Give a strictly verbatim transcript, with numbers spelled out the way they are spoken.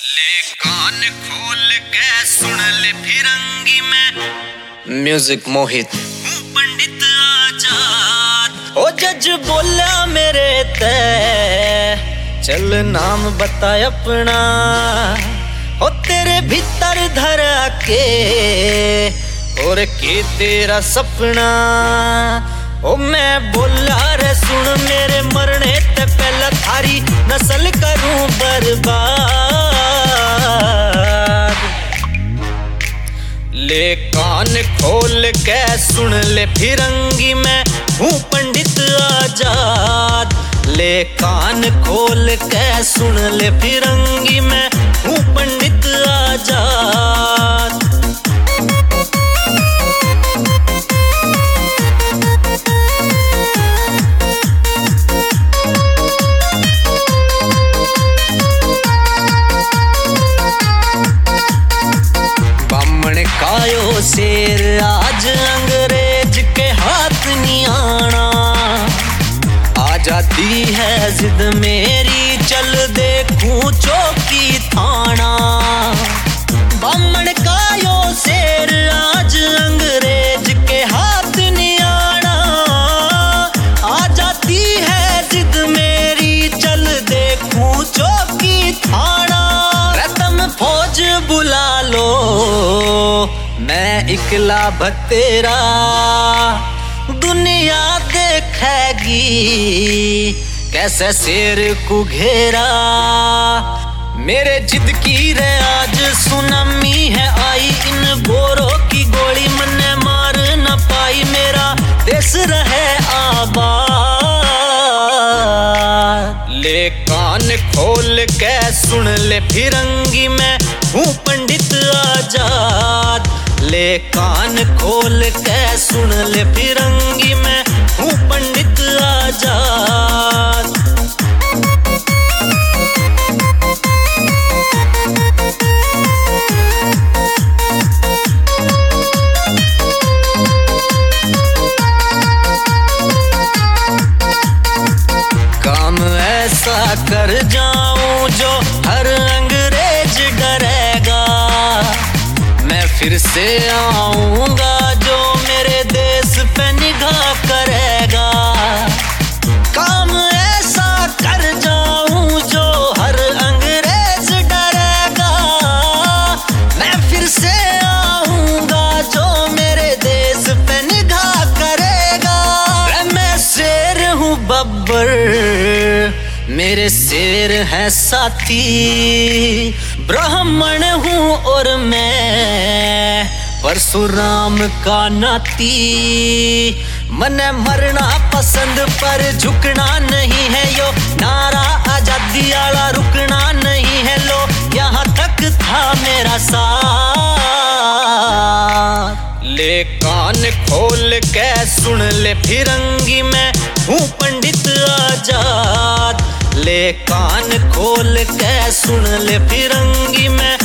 ले कान खोल के सुन ले फिरंगी में म्यूजिक मोहित हूँ पंडित आजाद। ओ जज बोला मेरे ते चल नाम बता अपना, ओ तेरे भीतर धरा के और के तेरा सपना। ओ मैं बोला रे सुन मेरे मरने ते पहला थारी नस्ल करूं बर्बाद। ले कान खोल के सुन ले फिरंगी मैं हूँ पंडित आजाद। ले कान खोल के सुन ले फिरंगी मैं हूँ पंडित आजाद। बामण कायो शेर आज अंग्रेज के हाथ नहीं आना। आजादी है जिद मेरी चल देखूं चौकी थाना। बामण कायो शेर आज अंग्रेज के हाथ नहीं आना। आजादी है जिद मेरी चल देखूं चौकी थाना। रतम फौज बुला लो मैं इकला भतेरा, दुनिया देखेगी कैसे शेर को घेरा। मेरे जिद की रे आज सुनामी है आई, इन गोरों की गोली मन्ने मार न पाई। मेरा देश रहे आबाद। ले कान खोल के सुन ले फिरंगी मैं हूँ पंडित आजाद। ले कान खोल के सुन ले फिरंगी मैं हूँ पंडित आजाद। काम ऐसा कर जाऊं जो हर अंग्रेज डरेगा। मैं फिर से आऊंगा जो मेरे देश पे निगाह करेगा। काम ऐसा कर जाऊं जो हर अंग्रेज डरेगा। मैं फिर से आऊंगा जो मेरे देश पे निगाह करेगा। मैं शेर हूँ बब्बर मेरे शेर है साथी। ब्राह्मण हूँ और मैं परशुराम का नाती। मने मरना पसंद पर झुकना नहीं है यो। नारा आजादी वाला रुकना नहीं है लो। यहाँ तक था मेरा साथ। ले कान खोल के सुन ले फिरंगी मैं हूँ पंडित आजाद। ले कान खोल के सुन ले फिरंगी मैं